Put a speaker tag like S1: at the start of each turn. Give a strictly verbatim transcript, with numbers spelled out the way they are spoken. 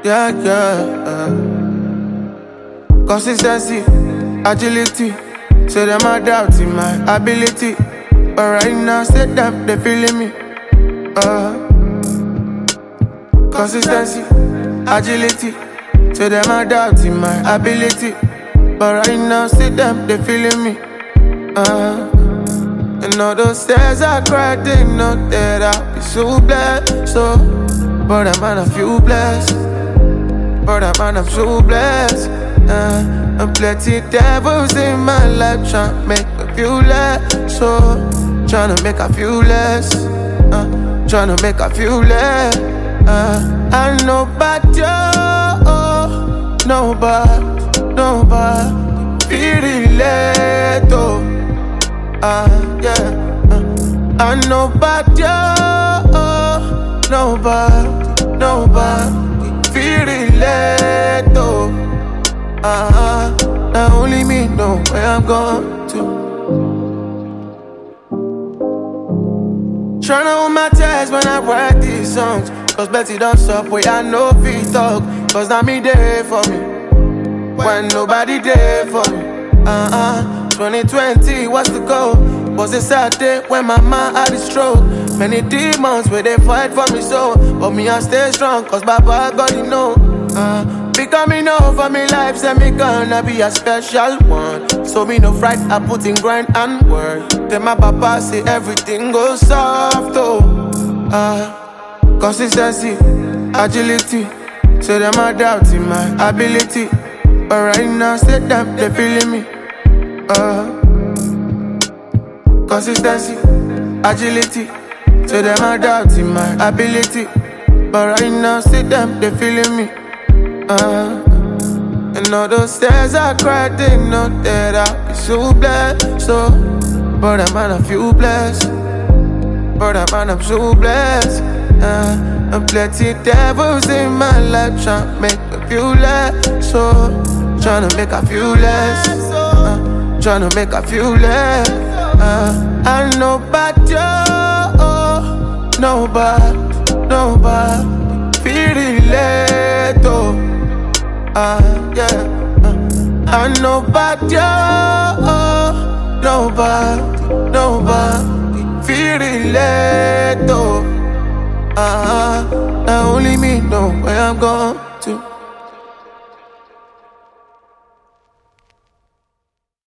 S1: yeah, yeah. Uh. Consistency, agility. Say them are doubting my ability, but right now, say them they feeling me. Uh. Consistency, agility. Say them are doubting my ability, but right now, say them they feeling me. Uh. And all those tears I cried, they know that I'll be so blessed. So, but I'm on a few blessed. But I'm on, I'm so blessed. Uh, and plenty devils in my life tryna make me feel less. So, tryna make I feel less. Uh, tryna make I feel less. Uh, I know about you, oh, nobody, nobody, feel it, oh. Uh, yeah, uh, I know about you, oh, nobody, nobody, feel it, oh. Uh, now only me know where I'm going to. Tryna hold my chest when I write these songs, cause Betty don't stop where I know feet talk. Cause now me there for me, when nobody there for me. Uh-uh, twenty twenty, what's the goal? Was a sad day when my mind had a stroke. Many demons where they fight for me so, but me I stay strong cause Baba God you know. Uh, becoming over me life, say me gonna be a special one. So me no fright, I put in grind and work. Then my papa say everything goes soft oh. Uh, consistency, agility. Say them are doubting my ability, but right now say them they feeling me. Uh, consistency, agility. Say them are doubting my ability, but right now say them they feeling me. Uh, and all those tears I cried, they know that I'll be so blessed. So, but I'm on a few blessed. But I'm on, I'm so blessed. Uh, and plenty devils in my life tryna make me feel less. So, tryna make I feel less. Uh, tryna make I feel less. Uh, I know about you, oh, nobody, nobody, feel it, oh. Uh, yeah, uh, I know about you, oh, nobody, nobody, feel it, oh. Uh, now only me know where I'm going.